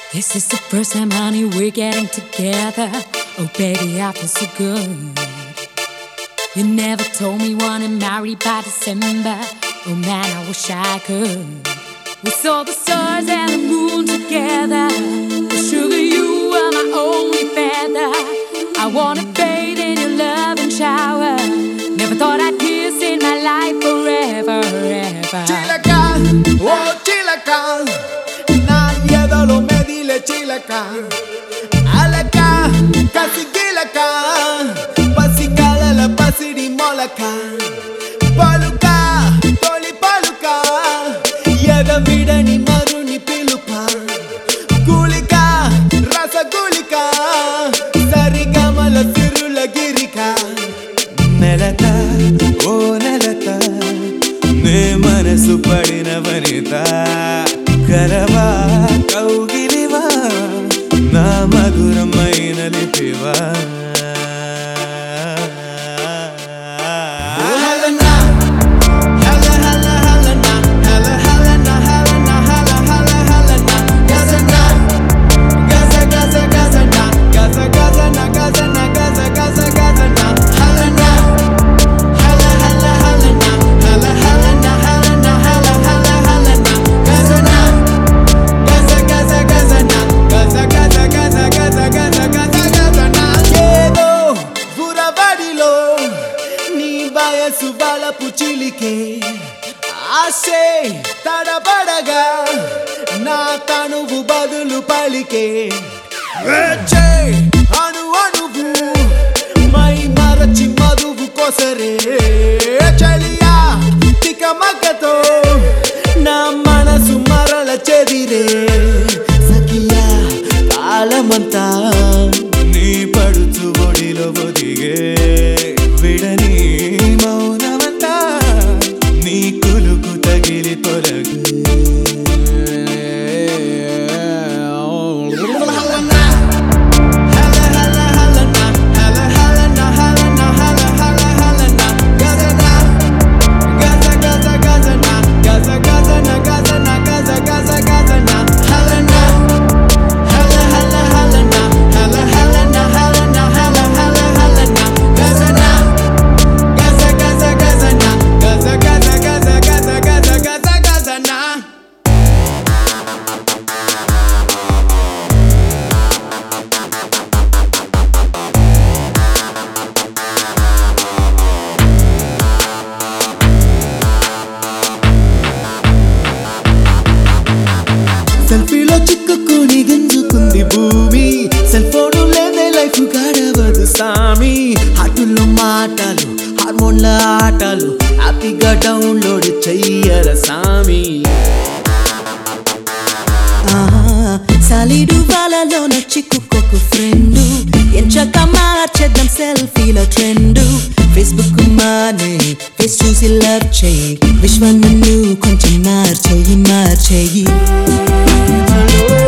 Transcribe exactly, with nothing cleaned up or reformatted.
This is the first time, honey, we're getting together. Oh, baby, I feel so good. You never told me you wanna marry by December. Oh man, I wish I could. We saw the stars and the moon together. Oh, sugar, you are my only feather. I wanna bathe in your love and shower. Never thought I'd kiss in my life forever, ever. Chilaka, oh chilaka, na yedalo medile chilaka. Alaka, kasigilaka, pasikala la pasidi molaka. Paluka, toli paluka, yeda vidani maruni pilupa. Gulika, rasa gulika, sarigamala sirula girika. Nelata, oh nelata, ne manasu padina vanita. Karava, kaugiliva, na madhuramaina lipiva. Subala puchilike ase tadapadaga na tanuvu badulu palike eche anu anuvu mai marachi maduvu kosare chaliya tikamagato na manasu marala chedire sakiya kalamanta nee paduchu bodilo bodige vidani మౌనమంతా నీ కులుకు తగిలి తొలగు సెల్ఫీలో చిక్కుకుని గంజుకుంది భూమి cell phone లేదే life గడవదు సామి హార్టుల్లో మాటలు హార్మోన్ల ఆటలు హ్యాపీగా డౌన్లోడ్ చెయ్యర సామి సాలిడు వాళ్ళలోన చిక్కుకోకు ఫ్రెండు ఎంచక మార్చేద్దాం సెల్ఫీల ట్రెండు ఫేస్బుక్ మానే ఫేస్ చూసి లవ్ చెయ్యి విశ్వాన్ని కొంచెం మార్చేయి మార్చేయి